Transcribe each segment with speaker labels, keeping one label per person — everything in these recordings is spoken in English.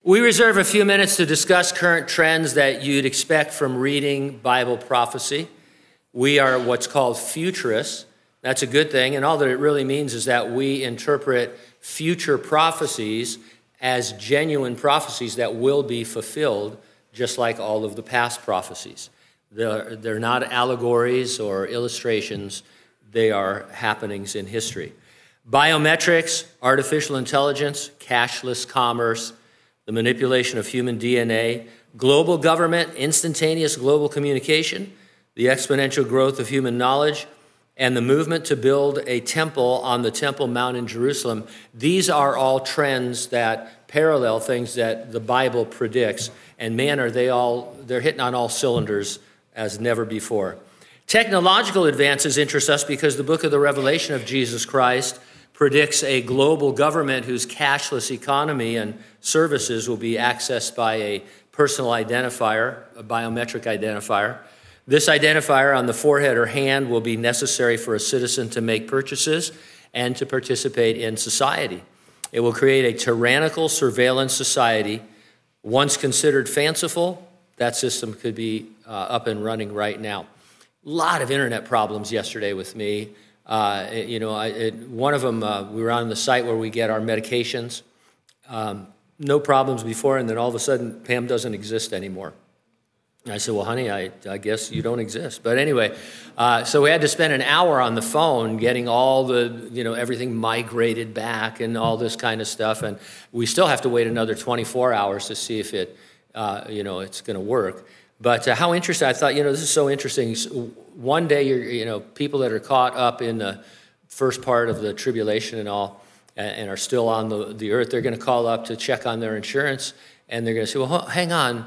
Speaker 1: We reserve a few minutes to discuss current trends that you'd expect from reading Bible prophecy. We are what's called futurists. That's a good thing, and all that it really means is that we interpret future prophecies as genuine prophecies that will be fulfilled, just like all of the past prophecies. They're not allegories or illustrations. They are happenings in history. Biometrics, artificial intelligence, cashless commerce, the manipulation of human DNA, global government, instantaneous global communication, the exponential growth of human knowledge, and the movement to build a temple on the Temple Mount in Jerusalem. These are all trends that parallel things that the Bible predicts. And man, they're hitting on all cylinders as never before. Technological advances interest us because the book of the Revelation of Jesus Christ predicts a global government whose cashless economy and services will be accessed by a personal identifier, a biometric identifier. This identifier on the forehead or hand will be necessary for a citizen to make purchases and to participate in society. It will create a tyrannical surveillance society. Once considered fanciful, that system could be up and running right now. A lot of internet problems yesterday with me. One of them, we were on the site where we get our medications. No problems before, and then all of a sudden, Pam doesn't exist anymore. And I said, well, honey, I guess you don't exist. But anyway, so we had to spend an hour on the phone getting all the, everything migrated back and all this kind of stuff. And we still have to wait another 24 hours to see if it's going to work. But how interesting, I thought, this is so interesting. One day, people that are caught up in the first part of the tribulation and all, and are still on the earth, they're going to call up to check on their insurance, and they're going to say, well, hang on.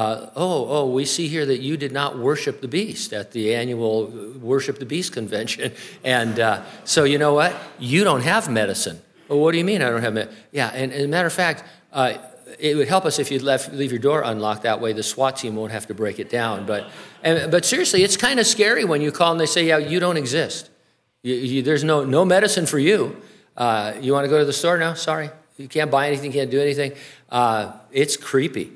Speaker 1: We see here that you did not worship the beast at the annual Worship the Beast convention. And so you know what? You don't have medicine. Well, what do you mean I don't have medicine? Yeah, and as a matter of fact, it would help us if you'd leave your door unlocked. That way the SWAT team won't have to break it down. But seriously, it's kind of scary when you call and they say, yeah, you don't exist. There's no medicine for you. You want to go to the store? No, sorry. You can't buy anything, can't do anything. It's creepy.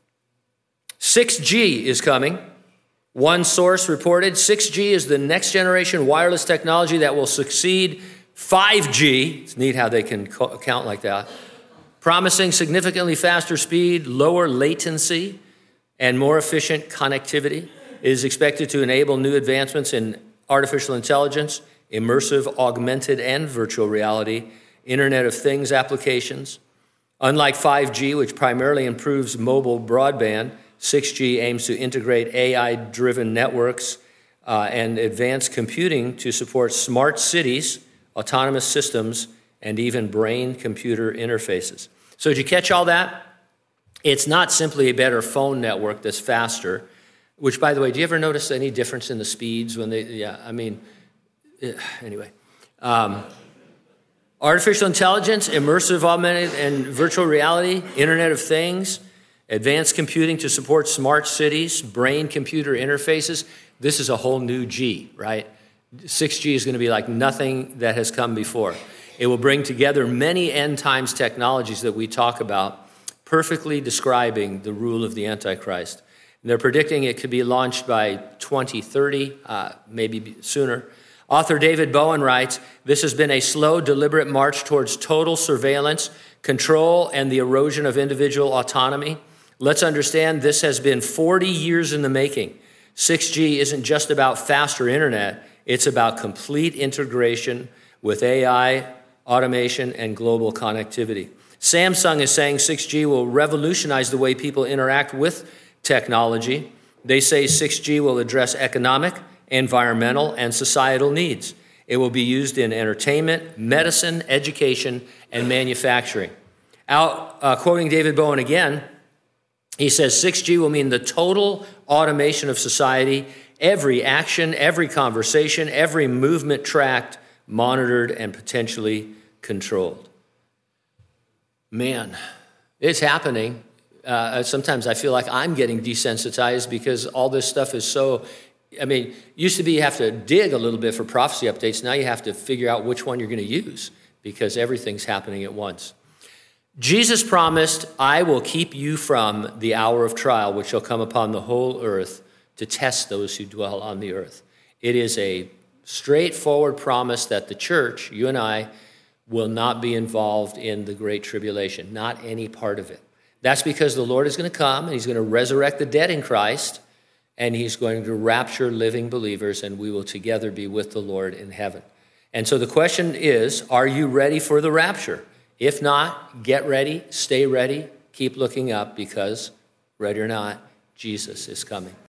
Speaker 1: 6G is coming. One source reported 6G is the next generation wireless technology that will succeed 5G. It's neat how they can count like that. Promising significantly faster speed, lower latency, and more efficient connectivity. It is expected to enable new advancements in artificial intelligence, immersive, augmented, and virtual reality, Internet of Things applications. Unlike 5G, which primarily improves mobile broadband, 6G aims to integrate AI-driven networks and advanced computing to support smart cities, autonomous systems, and even brain-computer interfaces. So did you catch all that? It's not simply a better phone network that's faster, which, by the way, do you ever notice any difference in the speeds when anyway. Artificial intelligence, immersive, augmented, and virtual reality, Internet of Things, advanced computing to support smart cities, brain-computer interfaces. This is a whole new G, right? 6G is going to be like nothing that has come before. It will bring together many end times technologies that we talk about, perfectly describing the rule of the Antichrist. And they're predicting it could be launched by 2030, maybe sooner. Author David Bowen writes, this has been a slow, deliberate march towards total surveillance, control, and the erosion of individual autonomy. Let's understand this has been 40 years in the making. 6G isn't just about faster internet. It's about complete integration with AI, automation, and global connectivity. Samsung is saying 6G will revolutionize the way people interact with technology. They say 6G will address economic, environmental, and societal needs. It will be used in entertainment, medicine, education, and manufacturing. Quoting David Bowen again, he says 6G will mean the total automation of society, every action, every conversation, every movement tracked, monitored, and potentially controlled. Man, it's happening. Sometimes I feel like I'm getting desensitized because all this stuff is so, used to be you have to dig a little bit for prophecy updates. Now you have to figure out which one you're going to use because everything's happening at once. Jesus promised, I will keep you from the hour of trial, which shall come upon the whole earth to test those who dwell on the earth. It is a straightforward promise that the church, you and I, will not be involved in the Great Tribulation, not any part of it. That's because the Lord is going to come, and he's going to resurrect the dead in Christ, and he's going to rapture living believers, and we will together be with the Lord in heaven. And so the question is, are you ready for the rapture? If not, get ready, stay ready, keep looking up, because, ready or not, Jesus is coming.